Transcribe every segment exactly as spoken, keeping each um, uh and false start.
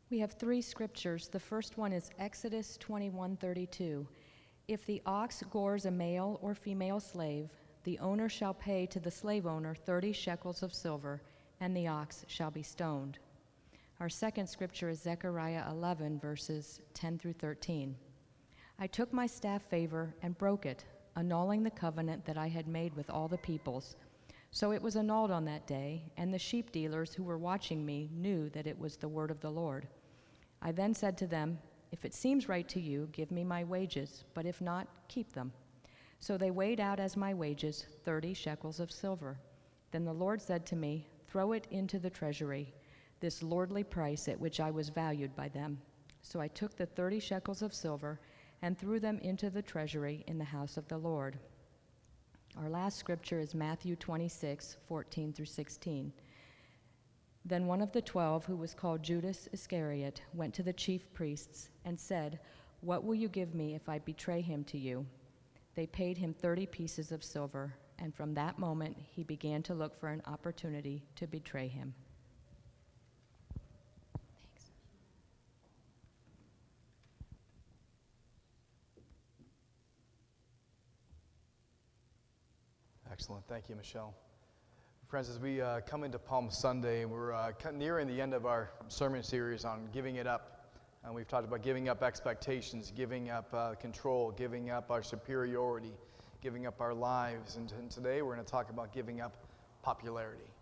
We have three scriptures. The first one is Exodus twenty-one thirty-two. If the ox gores a male or female slave, the owner shall pay to the slave owner thirty shekels of silver, and the ox shall be stoned. Our second scripture is Zechariah eleven, verses ten through thirteen. I took my staff favor and broke it, annulling the covenant that I had made with all the peoples. So it was annulled on that day, and the sheep dealers who were watching me knew that it was the word of the Lord. I then said to them, if it seems right to you, give me my wages, but if not, keep them. So they weighed out as my wages thirty shekels of silver. Then the Lord said to me, throw it into the treasury, this lordly price at which I was valued by them. So I took the thirty shekels of silver and threw them into the treasury in the house of the Lord. Our last scripture is Matthew twenty-six, fourteen through sixteen. Then one of the twelve, who was called Judas Iscariot, went to the chief priests and said, what will you give me if I betray him to you? They paid him thirty pieces of silver, and from that moment he began to look for an opportunity to betray him. Excellent. Thank you, Michelle. Friends, as we uh, come into Palm Sunday, we're uh, nearing the end of our sermon series on giving it up. And we've talked about giving up expectations, giving up uh, control, giving up our superiority, giving up our lives. And, and today we're going to talk about giving up popularity.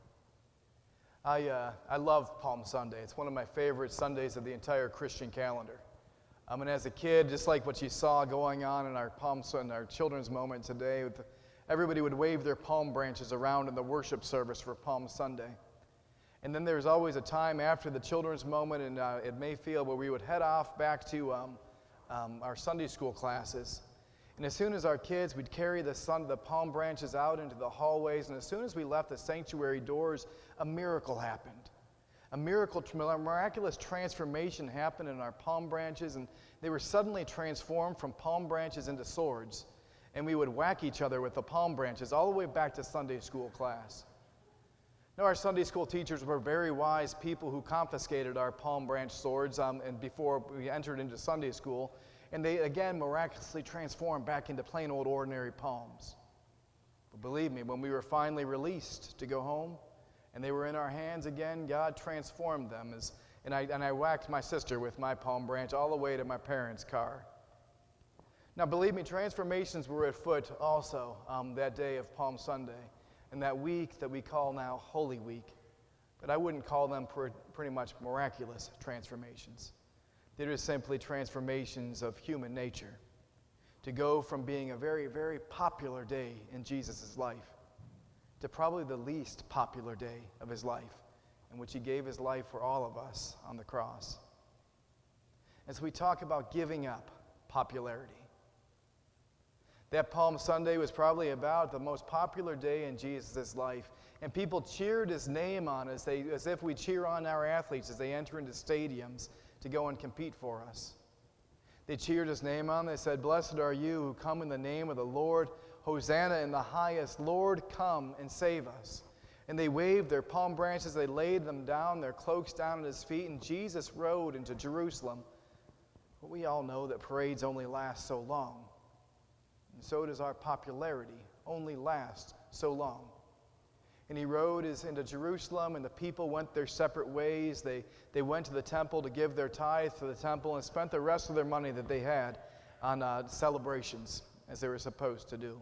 I, uh, I love Palm Sunday. It's one of my favorite Sundays of the entire Christian calendar. I mean, as a kid, just like what you saw going on in our Palm Sunday, our children's moment today, with the, everybody would wave their palm branches around in the worship service for Palm Sunday. And then there's always a time after the children's moment in, uh, at Mayfield where we would head off back to um, um, our Sunday school classes. And as soon as our kids, we'd carry the, sun, the palm branches out into the hallways, and as soon as we left the sanctuary doors, a miracle happened. A miracle, a miraculous transformation happened in our palm branches, and they were suddenly transformed from palm branches into swords. And we would whack each other with the palm branches all the way back to Sunday school class. Now, our Sunday school teachers were very wise people who confiscated our palm branch swords um, and before we entered into Sunday school, and they again miraculously transformed back into plain old ordinary palms. But believe me, when we were finally released to go home and they were in our hands again, God transformed them. As, and, I, and I whacked my sister with my palm branch all the way to my parents' car. Now, believe me, transformations were afoot also um, that day of Palm Sunday, and that week that we call now Holy Week. But I wouldn't call them pr- pretty much miraculous transformations. They're just simply transformations of human nature to go from being a very, very popular day in Jesus' life to probably the least popular day of his life, in which he gave his life for all of us on the cross. As we talk about giving up popularity, that Palm Sunday was probably about the most popular day in Jesus' life, and people cheered his name on as, they, as if we cheer on our athletes as they enter into stadiums to go and compete for us. They cheered his name on. They said, blessed are you who come in the name of the Lord. Hosanna in the highest. Lord, come and save us. And they waved their palm branches. They laid them down, their cloaks down at his feet, and Jesus rode into Jerusalem. But we all know that parades only last so long. And so does our popularity only last so long. And he rode his, into Jerusalem, and the people went their separate ways. They, they went to the temple to give their tithe to the temple and spent the rest of their money that they had on uh, celebrations, as they were supposed to do.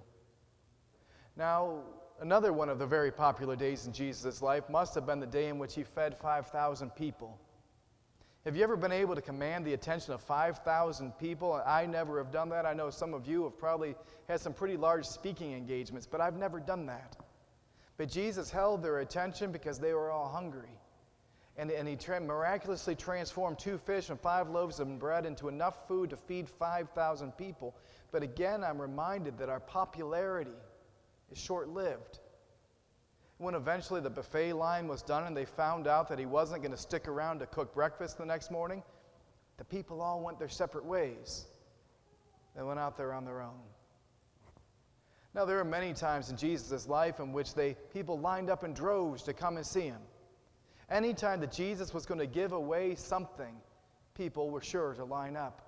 Now, another one of the very popular days in Jesus' life must have been the day in which he fed five thousand people. Have you ever been able to command the attention of five thousand people? I never have done that. I know some of you have probably had some pretty large speaking engagements, but I've never done that. But Jesus held their attention because they were all hungry. And, and he tra- miraculously transformed two fish and five loaves of bread into enough food to feed five thousand people. But again, I'm reminded that our popularity is short-lived. When eventually the buffet line was done and they found out that he wasn't going to stick around to cook breakfast the next morning, the people all went their separate ways. They went out there on their own. Now, there are many times in Jesus' life in which they people lined up in droves to come and see him. Anytime that Jesus was going to give away something, people were sure to line up.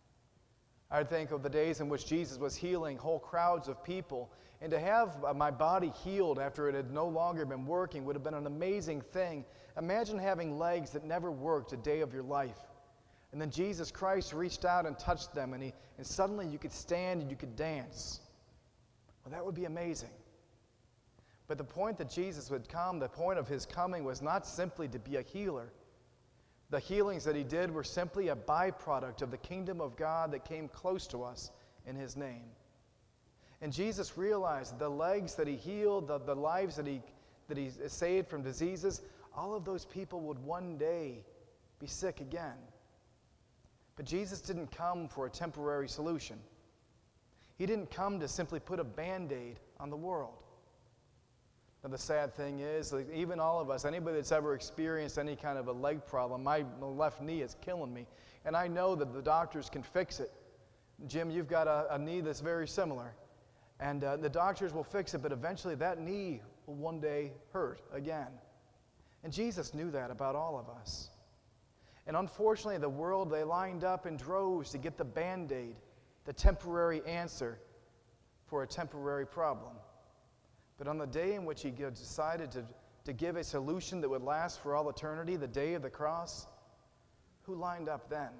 I think of the days in which Jesus was healing whole crowds of people, and to have my body healed after it had no longer been working would have been an amazing thing. Imagine having legs that never worked a day of your life. And then Jesus Christ reached out and touched them, and, he, and suddenly you could stand and you could dance. Well, that would be amazing. But the point that Jesus would come, the point of his coming was not simply to be a healer. The healings that he did were simply a byproduct of the kingdom of God that came close to us in his name. And Jesus realized that the legs that he healed, the, the lives that he, that he saved from diseases, all of those people would one day be sick again. But Jesus didn't come for a temporary solution. He didn't come to simply put a Band-Aid on the world. Now, the sad thing is, like, even all of us, anybody that's ever experienced any kind of a leg problem, my left knee is killing me, and I know that the doctors can fix it. Jim, you've got a, a knee that's very similar, and uh, the doctors will fix it, but eventually that knee will one day hurt again. And Jesus knew that about all of us. And unfortunately, the world, they lined up in droves to get the Band-Aid, the temporary answer for a temporary problem. But on the day in which he decided to, to give a solution that would last for all eternity, the day of the cross, who lined up then?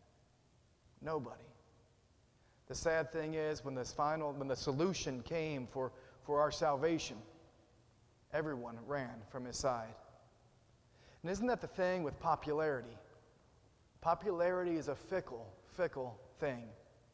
Nobody. The sad thing is, when this final, when the solution came for, for our salvation, everyone ran from his side. And isn't that the thing with popularity? Popularity is a fickle, fickle thing.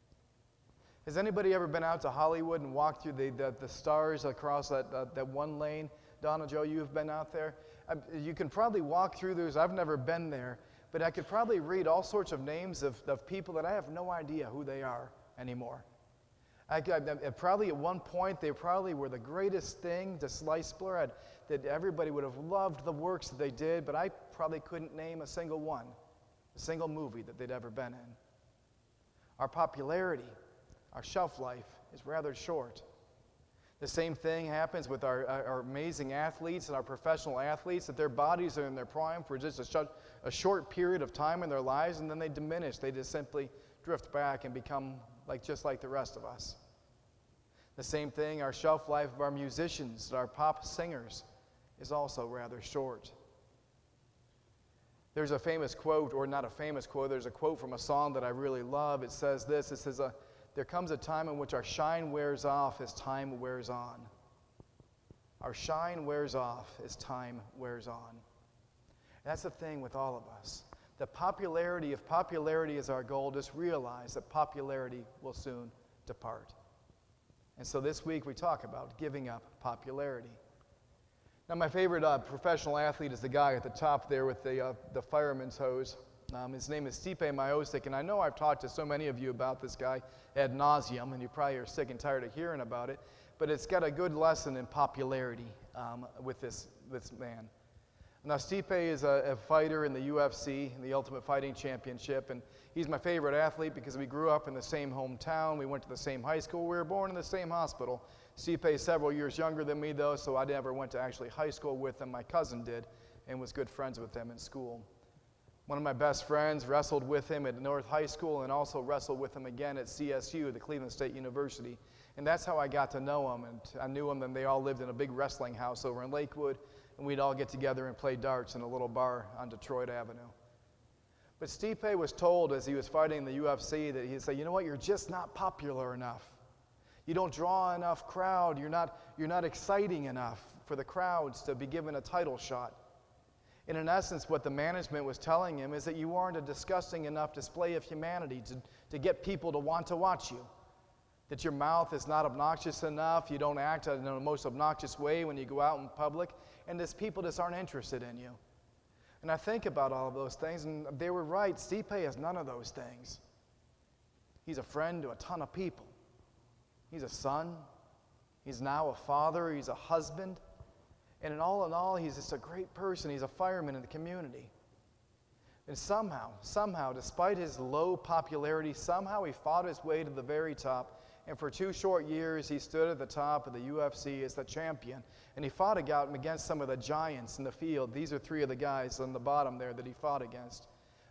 Has anybody ever been out to Hollywood and walked through the, the, the stars across that, uh, that one lane? Donna, Joe, you've been out there? Uh, you can probably walk through those. I've never been there, but I could probably read all sorts of names of, of people that I have no idea who they are anymore. I, I, I, probably at one point, they probably were the greatest thing to slice bread, that everybody would have loved the works that they did, but I probably couldn't name a single one, a single movie that they'd ever been in. Our popularity, our shelf life is rather short. The same thing happens with our, our amazing athletes and our professional athletes, that their bodies are in their prime for just a, sh- a short period of time in their lives, and then they diminish. They just simply drift back and become like just like the rest of us. The same thing, our shelf life of our musicians, our pop singers, is also rather short. There's a famous quote, or not a famous quote, there's a quote from a song that I really love. It says this, it says, uh, there comes a time in which our shine wears off as time wears on. Our shine wears off as time wears on. And that's the thing with all of us. The popularity, if popularity is our goal, just realize that popularity will soon depart. And so this week we talk about giving up popularity. Now, my favorite uh, professional athlete is the guy at the top there with the, uh, the fireman's hose. Um, his name is Stipe Miocic, and I know I've talked to so many of you about this guy ad nauseum, and you probably are sick and tired of hearing about it, but it's got a good lesson in popularity um, with this, this man. Now, Stipe is a, a fighter in the U F C, in the Ultimate Fighting Championship, and he's my favorite athlete because we grew up in the same hometown, we went to the same high school, we were born in the same hospital. Stipe is several years younger than me, though, so I never went to actually high school with him. My cousin did, and was good friends with him in school. One of my best friends wrestled with him at North High School and also wrestled with him again at C S U, the Cleveland State University. And that's how I got to know him. And I knew him, and they all lived in a big wrestling house over in Lakewood, and we'd all get together and play darts in a little bar on Detroit Avenue. But Stipe was told as he was fighting in the U F C that he'd say, you know what, you're just not popular enough. You don't draw enough crowd. You're not, you're not exciting enough for the crowds to be given a title shot. And in essence, what the management was telling him is that you aren't a disgusting enough display of humanity to, to get people to want to watch you. That your mouth is not obnoxious enough, you don't act in the most obnoxious way when you go out in public, and these people just aren't interested in you. And I think about all of those things, and they were right. Stipe has none of those things. He's a friend to a ton of people. He's a son. He's now a father. He's a husband. And in all in all, he's just a great person. He's a fireman in the community. And somehow, somehow, despite his low popularity, somehow he fought his way to the very top. And for two short years, he stood at the top of the U F C as the champion. And he fought against some of the giants in the field. These are three of the guys on the bottom there that he fought against.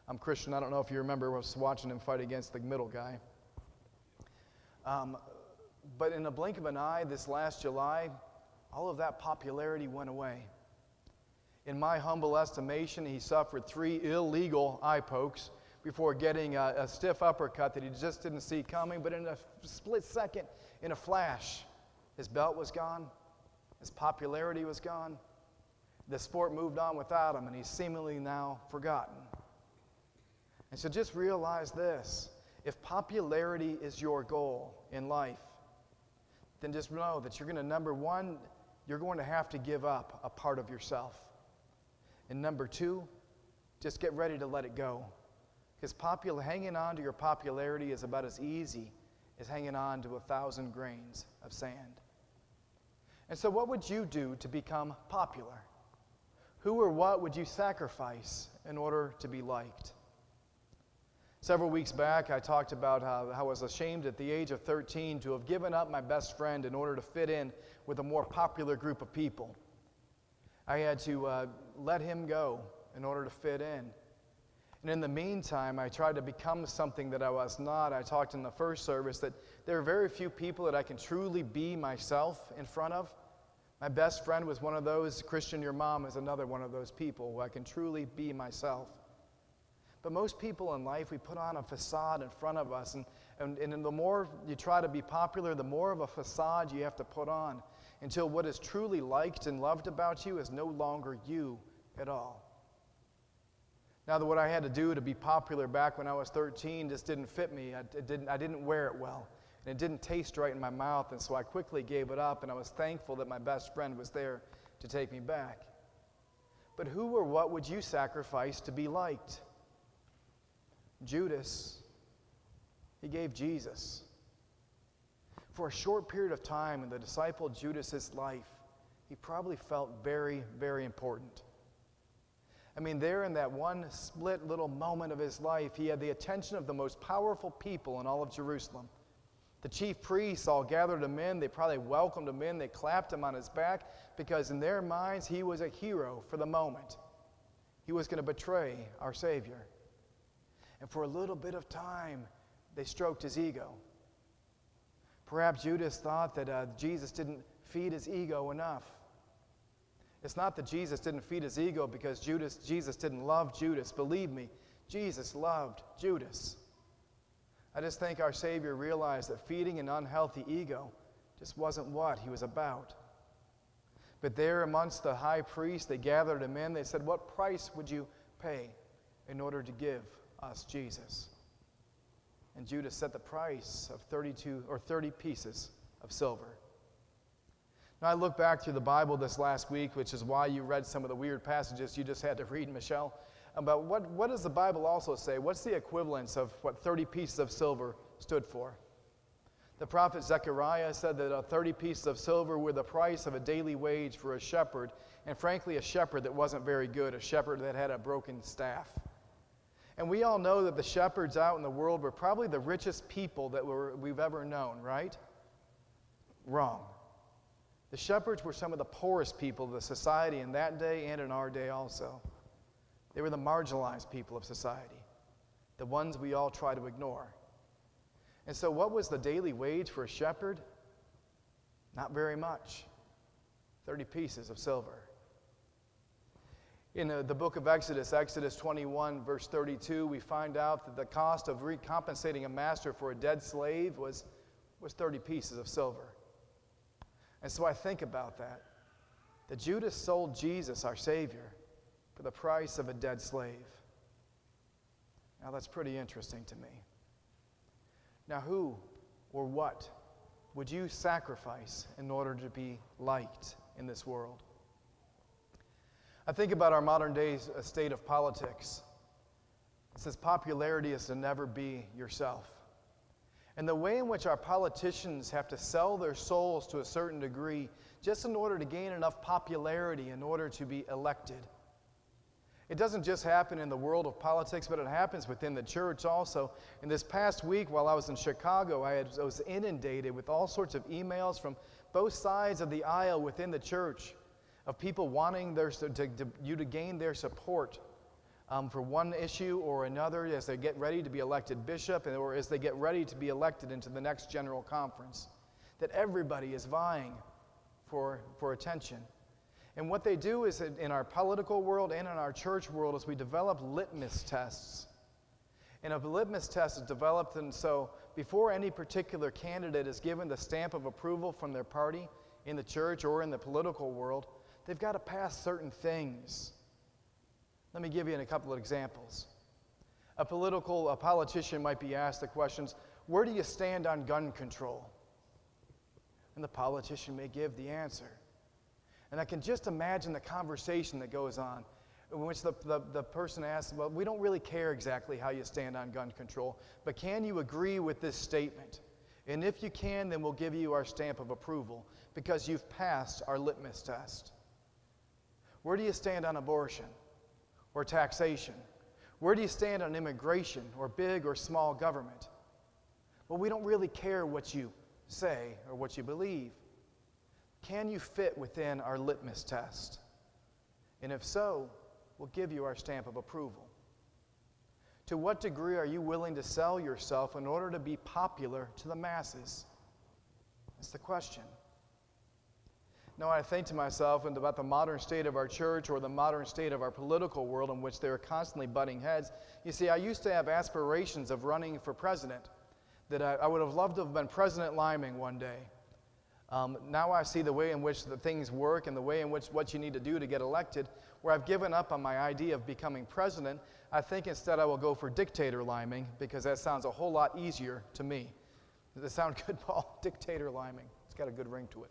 I'm Christian. I don't know if you remember, I was watching him fight against the middle guy. Um, but in a blink of an eye, this last July, all of that popularity went away. In my humble estimation, he suffered three illegal eye pokes before getting a, a stiff uppercut that he just didn't see coming. But in a split second, in a flash, his belt was gone, his popularity was gone, the sport moved on without him, and he's seemingly now forgotten. And so just realize this. If popularity is your goal in life, then just know that you're going to, number one, you're going to have to give up a part of yourself. And number two, just get ready to let it go. Because popul- hanging on to your popularity is about as easy as hanging on to a thousand grains of sand. And so what would you do to become popular? Who or what would you sacrifice in order to be liked? Several weeks back, I talked about how, how I was ashamed at the age of thirteen to have given up my best friend in order to fit in with a more popular group of people. I had to uh, let him go in order to fit in. And in the meantime, I tried to become something that I was not. I talked in the first service that there are very few people that I can truly be myself in front of. My best friend was one of those. Christian, your mom is another one of those people who I can truly be myself. But most people in life, we put on a facade in front of us. And, and, and the more you try to be popular, the more of a facade you have to put on until what is truly liked and loved about you is no longer you at all. Now, that what I had to do to be popular back when I was thirteen just didn't fit me. I, it didn't, I didn't wear it well. And it didn't taste right in my mouth. And so I quickly gave it up. And I was thankful that my best friend was there to take me back. But who or what would you sacrifice to be liked? Judas, he gave Jesus. For a short period of time in the disciple Judas's life, he probably felt very, very important. I mean, there in that one split little moment of his life, he had the attention of the most powerful people in all of Jerusalem. The chief priests all gathered him in. They probably welcomed him in. They clapped him on his back because in their minds, he was a hero for the moment. He was going to betray our Savior. And for a little bit of time, they stroked his ego. Perhaps Judas thought that uh, Jesus didn't feed his ego enough. It's not that Jesus didn't feed his ego because Judas, Jesus didn't love Judas. Believe me, Jesus loved Judas. I just think our Savior realized that feeding an unhealthy ego just wasn't what he was about. But there amongst the high priests, they gathered him in. They said, "What price would you pay in order to give us Jesus?" And Judas set the price of thirty-two or thirty pieces of silver. Now I look back through the Bible this last week, which is why you read some of the weird passages you just had to read, Michelle, about what, what does the Bible also say? What's the equivalence of what thirty pieces of silver stood for? The prophet Zechariah said that uh, thirty pieces of silver were the price of a daily wage for a shepherd, and frankly a shepherd that wasn't very good, a shepherd that had a broken staff. And we all know that the shepherds out in the world were probably the richest people that were, we've ever known, right? Wrong. The shepherds were some of the poorest people of the society in that day and in our day also. They were the marginalized people of society, the ones we all try to ignore. And so what was the daily wage for a shepherd? Not very much. thirty pieces of silver. In uh, the book of Exodus, Exodus twenty-one, verse thirty-two, we find out that the cost of recompensating a master for a dead slave was, was thirty pieces of silver. And so I think about that, that Judas sold Jesus, our Savior, for the price of a dead slave. Now that's pretty interesting to me. Now who or what would you sacrifice in order to be liked in this world? I think about our modern day state of politics. It says popularity is to never be yourself. And the way in which our politicians have to sell their souls to a certain degree just in order to gain enough popularity in order to be elected. It doesn't just happen in the world of politics, but it happens within the church also. In this past week, while I was in Chicago, I, had, I was inundated with all sorts of emails from both sides of the aisle within the church of people wanting their, to, to, you to gain their support um, for one issue or another as they get ready to be elected bishop and, or as they get ready to be elected into the next general conference. That everybody is vying for, for attention. And what they do is that in our political world and in our church world is we develop litmus tests. And a litmus test is developed, and so before any particular candidate is given the stamp of approval from their party in the church or in the political world, they've got to pass certain things. Let me give you a couple of examples. A political, a politician might be asked the questions, where do you stand on gun control? And the politician may give the answer. And I can just imagine the conversation that goes on in which the, the, the person asks, well, we don't really care exactly how you stand on gun control, but can you agree with this statement? And if you can, then we'll give you our stamp of approval because you've passed our litmus test. Where do you stand on abortion or taxation? Where do you stand on immigration or big or small government? Well, we don't really care what you say or what you believe. Can you fit within our litmus test? And if so, we'll give you our stamp of approval. To what degree are you willing to sell yourself in order to be popular to the masses? That's the question. Now, I think to myself and about the modern state of our church or the modern state of our political world in which they're constantly butting heads. You see, I used to have aspirations of running for president, that I, I would have loved to have been President Liming one day. Um, now I see the way in which the things work and the way in which what you need to do to get elected, where I've given up on my idea of becoming president. I think instead I will go for Dictator Liming because that sounds a whole lot easier to me. Does that sound good, Paul? Dictator Liming. It's got a good ring to it.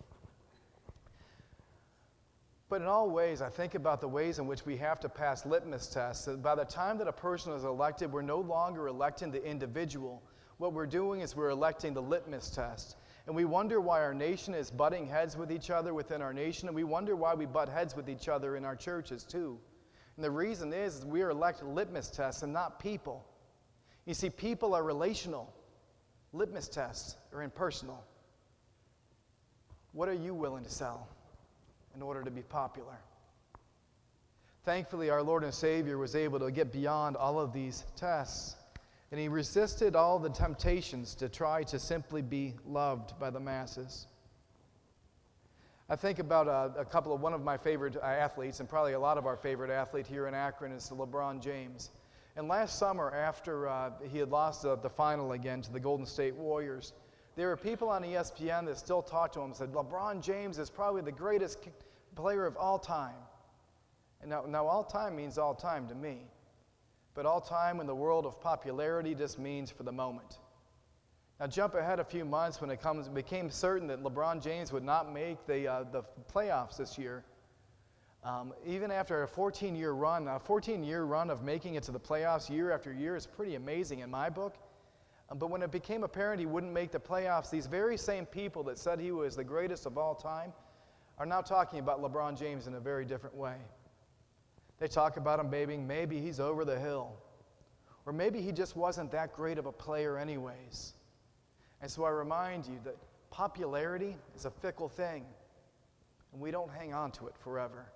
But in all ways, I think about the ways in which we have to pass litmus tests. That by the time that a person is elected, we're no longer electing the individual. What we're doing is we're electing the litmus test. And we wonder why our nation is butting heads with each other within our nation, and we wonder why we butt heads with each other in our churches too. And the reason is, is we are elected litmus tests and not people. You see, people are relational. Litmus tests are impersonal. What are you willing to sell in order to be popular? Thankfully, our Lord and Savior was able to get beyond all of these tests. And he resisted all the temptations to try to simply be loved by the masses. I think about a, a couple of one of my favorite athletes, and probably a lot of our favorite athlete here in Akron is LeBron James. And last summer, after uh, he had lost uh, the final again to the Golden State Warriors, there were people on E S P N that still talked to him and said, LeBron James is probably the greatest player of all time. And now, now all time means all time to me. But all time in the world of popularity just means for the moment. Now jump ahead a few months when it comes, it became certain that LeBron James would not make the, uh, the playoffs this year. Um, even after a fourteen-year run, a fourteen-year run of making it to the playoffs year after year is pretty amazing in my book. Um, but when it became apparent he wouldn't make the playoffs, these very same people that said he was the greatest of all time are now talking about LeBron James in a very different way. They talk about him, maybe, maybe he's over the hill. Or maybe he just wasn't that great of a player anyways. And so I remind you that popularity is a fickle thing, and we don't hang on to it forever.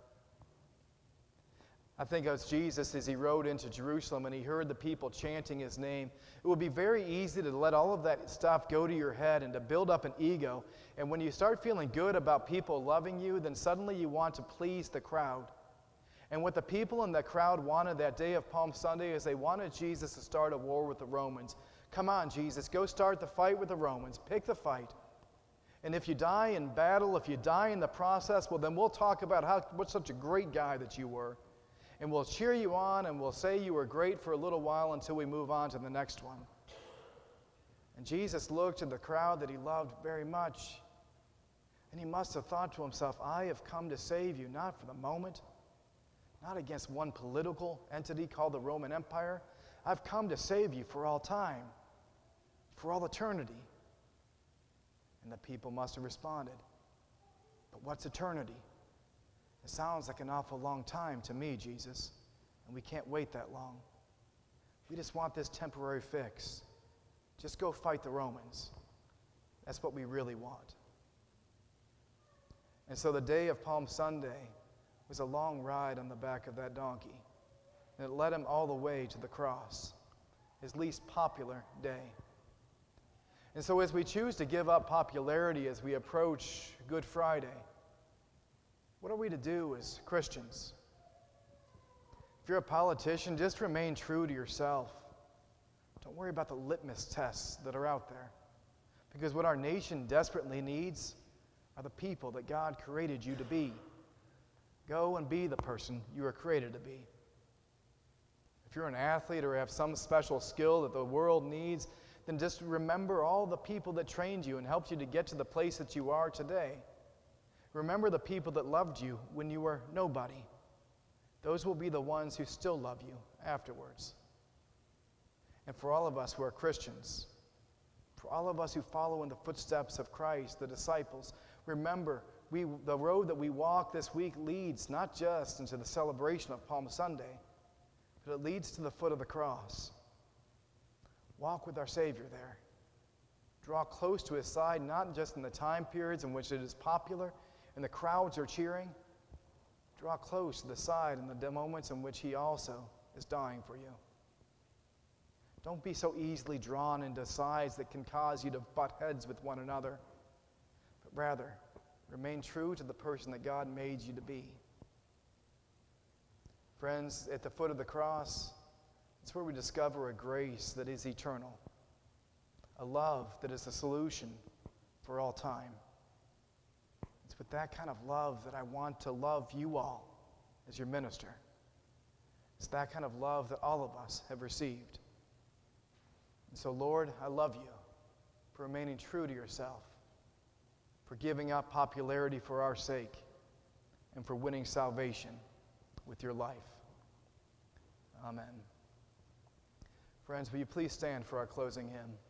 I think as Jesus, as he rode into Jerusalem and he heard the people chanting his name, it would be very easy to let all of that stuff go to your head and to build up an ego. And when you start feeling good about people loving you, then suddenly you want to please the crowd. And what the people in the crowd wanted that day of Palm Sunday is they wanted Jesus to start a war with the Romans. Come on, Jesus, go start the fight with the Romans. Pick the fight. And if you die in battle, if you die in the process, well, then we'll talk about how what such a great guy that you were. And we'll cheer you on and we'll say you were great for a little while until we move on to the next one. And Jesus looked at the crowd that he loved very much. And he must have thought to himself, I have come to save you, not for the moment, not against one political entity called the Roman Empire. I've come to save you for all time, for all eternity. And the people must have responded, but what's eternity? It sounds like an awful long time to me, Jesus, and we can't wait that long. We just want this temporary fix. Just go fight the Romans. That's what we really want. And so the day of Palm Sunday was a long ride on the back of that donkey. and it led him all the way to the cross, his least popular day. And so as we choose to give up popularity as we approach Good Friday, what are we to do as Christians? If you're a politician, just remain true to yourself. Don't worry about the litmus tests that are out there. Because what our nation desperately needs are the people that God created you to be. Go and be the person you were created to be. If you're an athlete or have some special skill that the world needs, then just remember all the people that trained you and helped you to get to the place that you are today. Remember the people that loved you when you were nobody. Those will be the ones who still love you afterwards. And for all of us who are Christians, for all of us who follow in the footsteps of Christ, the disciples, remember we, the road that we walk this week leads not just into the celebration of Palm Sunday, but it leads to the foot of the cross. Walk with our Savior there. Draw close to his side, not just in the time periods in which it is popular and the crowds are cheering. Draw close to the side in the moments in which he also is dying for you. Don't be so easily drawn into sides that can cause you to butt heads with one another, but rather remain true to the person that God made you to be. Friends, at the foot of the cross, it's where we discover a grace that is eternal, a love that is the solution for all time. It's with that kind of love that I want to love you all as your minister. It's that kind of love that all of us have received. And so, Lord, I love you for remaining true to yourself, for giving up popularity for our sake, and for winning salvation with your life. Amen. Friends, will you please stand for our closing hymn?